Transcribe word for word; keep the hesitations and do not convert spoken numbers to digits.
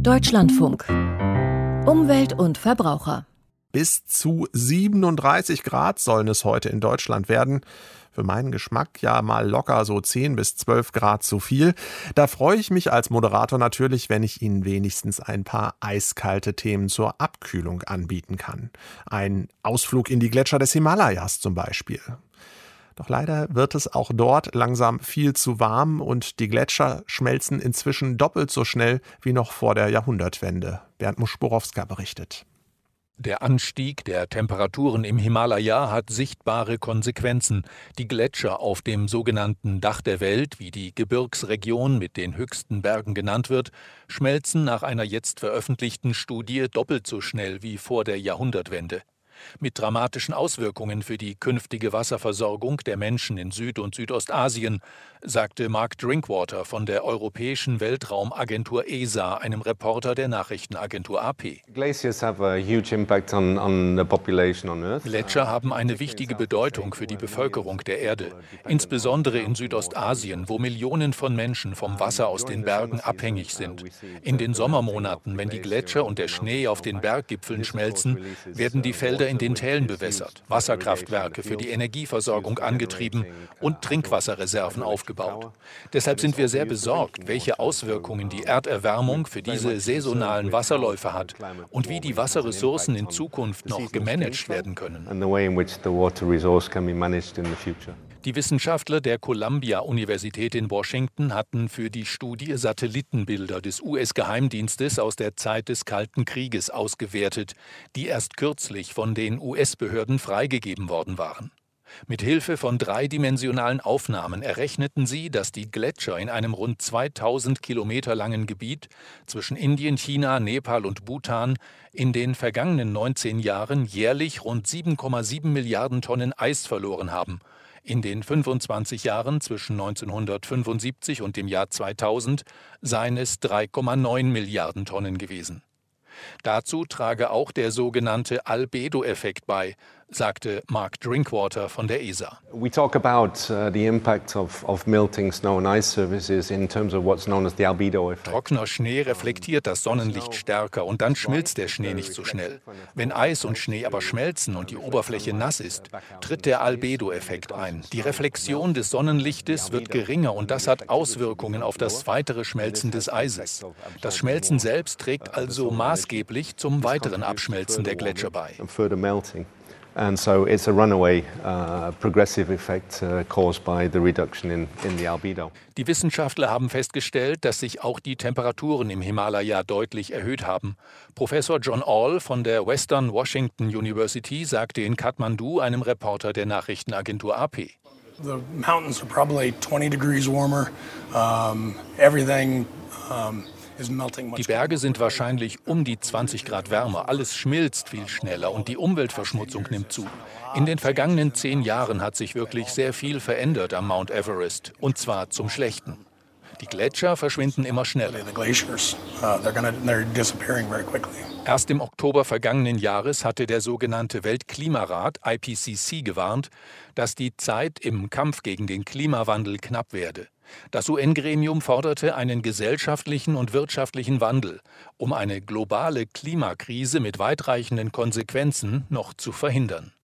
Deutschlandfunk. Umwelt und Verbraucher. Bis zu siebenunddreißig Grad sollen es heute in Deutschland werden. Für meinen Geschmack ja mal locker so zehn bis zwölf Grad zu viel. Da freue ich mich als Moderator natürlich, wenn ich Ihnen wenigstens ein paar eiskalte Themen zur Abkühlung anbieten kann. Ein Ausflug in die Gletscher des Himalayas zum Beispiel. Doch leider wird es auch dort langsam viel zu warm und die Gletscher schmelzen inzwischen doppelt so schnell wie noch vor der Jahrhundertwende. Bernd Muschborowska berichtet. Der Anstieg der Temperaturen im Himalaya hat sichtbare Konsequenzen. Die Gletscher auf dem sogenannten Dach der Welt, wie die Gebirgsregion mit den höchsten Bergen genannt wird, schmelzen nach einer jetzt veröffentlichten Studie doppelt so schnell wie vor der Jahrhundertwende. Mit dramatischen Auswirkungen für die künftige Wasserversorgung der Menschen in Süd- und Südostasien, sagte Mark Drinkwater von der Europäischen Weltraumagentur E S A, einem Reporter der Nachrichtenagentur A P. Gletscher haben eine wichtige Bedeutung für die Bevölkerung der Erde, insbesondere in Südostasien, wo Millionen von Menschen vom Wasser aus den Bergen abhängig sind. In den Sommermonaten, wenn die Gletscher und der Schnee auf den Berggipfeln schmelzen, werden die Felder in den Tällen bewässert, Wasserkraftwerke für die Energieversorgung angetrieben und Trinkwasserreserven aufgebaut. Deshalb sind wir sehr besorgt, welche Auswirkungen die Erderwärmung für diese saisonalen Wasserläufe hat und wie die Wasserressourcen in Zukunft noch gemanagt werden können. Die Wissenschaftler der Columbia-Universität in Washington hatten für die Studie Satellitenbilder des U S-Geheimdienstes aus der Zeit des Kalten Krieges ausgewertet, die erst kürzlich von den U S-Behörden freigegeben worden waren. Mit Hilfe von dreidimensionalen Aufnahmen errechneten sie, dass die Gletscher in einem rund zweitausend Kilometer langen Gebiet zwischen Indien, China, Nepal und Bhutan in den vergangenen neunzehn Jahren jährlich rund sieben Komma sieben Milliarden Tonnen Eis verloren haben. In den fünfundzwanzig Jahren zwischen neunzehnhundertfünfundsiebzig und dem Jahr zweitausend seien es drei Komma neun Milliarden Tonnen gewesen. Dazu trage auch der sogenannte Albedo-Effekt bei, sagte Mark Drinkwater von der E S A. We talk about uh, the impact of, of melting snow and ice surfaces in terms of what's known as the albedo effect. Trockener Schnee reflektiert das Sonnenlicht stärker und dann schmilzt der Schnee nicht so schnell. Wenn Eis und Schnee aber schmelzen und die Oberfläche nass ist, tritt der Albedo-Effekt ein. Die Reflexion des Sonnenlichtes wird geringer und das hat Auswirkungen auf das weitere Schmelzen des Eises. Das Schmelzen selbst trägt also maßgeblich zum weiteren Abschmelzen der Gletscher bei. And so it's a runaway uh, progressive effect uh, caused by the reduction in, in the albedo. Die Wissenschaftler haben festgestellt, dass sich auch die Temperaturen im Himalaya deutlich erhöht haben. Professor John All von der Western Washington University sagte in Kathmandu einem Reporter der Nachrichtenagentur A P. The mountains are probably twenty degrees warmer. Um, everything um Die Berge sind wahrscheinlich um die zwanzig Grad wärmer. Alles schmilzt viel schneller und die Umweltverschmutzung nimmt zu. In den vergangenen zehn Jahren hat sich wirklich sehr viel verändert am Mount Everest, und zwar zum Schlechten. Die Gletscher verschwinden immer schneller. Erst im Oktober vergangenen Jahres hatte der sogenannte Weltklimarat I P C C gewarnt, dass die Zeit im Kampf gegen den Klimawandel knapp werde. Das U N-Gremium forderte einen gesellschaftlichen und wirtschaftlichen Wandel, um eine globale Klimakrise mit weitreichenden Konsequenzen noch zu verhindern.